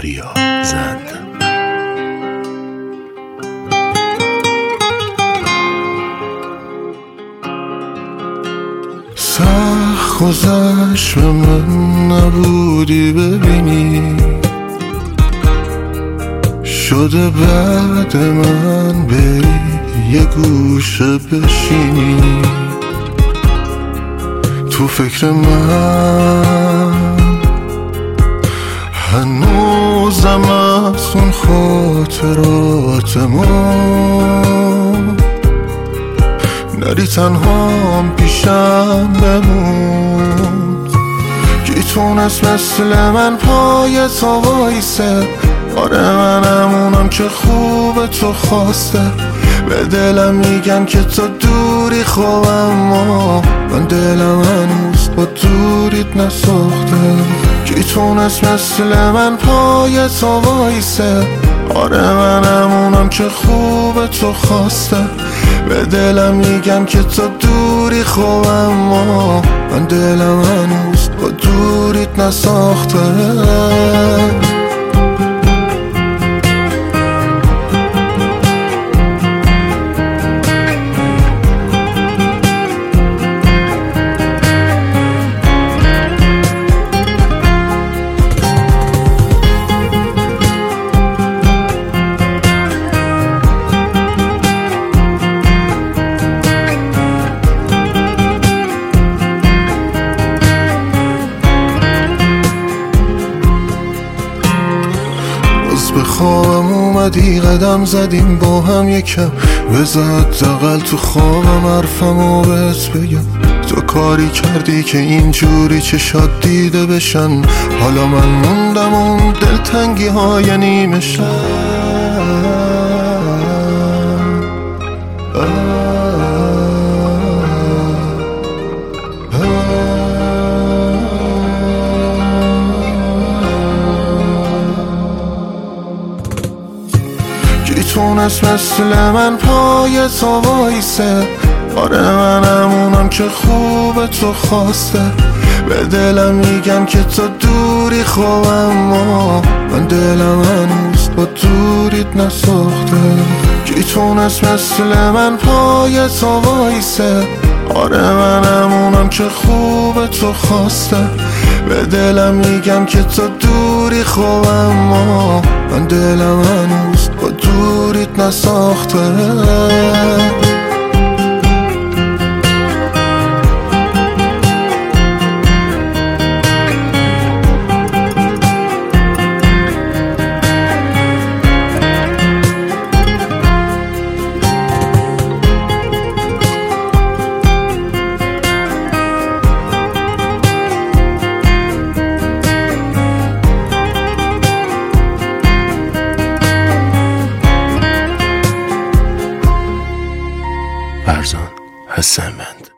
آریا زند. سخت گذشت به من نبودی ببینی، شده بعد من بری یه گوشه بشینی، تو فکر من هنوزم از اون خاطرات ما، نری تنهام پیشم بمون. کی تونست مثل من پای تو وایسه؟ آره منمونم که خوب تو خواسته. به دلم میگم که تو دوری خوب، اما من دلم هنوز با دوریت نساخته. کی تونست مثل من پای تو وایسه؟ آره منمونم که خوب تو خواسته. به دلم میگم که تو دوری خوب، اما من دلم هنوز با دوریت نساخته. به خوابم اومدی، قدم زدیم با هم یکم، بذار حداقل تو خوابم حرفمو بهت بگم. تو کاری کردی که اینجوری چشات دیده بشن، حالا من موندم اون دلتنگی های نیمه شب. کی تونست مثل من پای تو وایسه؟ آره منمونم که خوب تو خواسته. به دلم میگم که تو دوری خوب، اما من دلم هنوز با دوریت نساخته. کی تونست مثل من پای تو وایسه؟ آره منمونم که خوب تو خواسته. به دلم میگم که تو دوری خوب، اما من دلم هنوز با دوریت نساخته. فرزان حسن‌مند.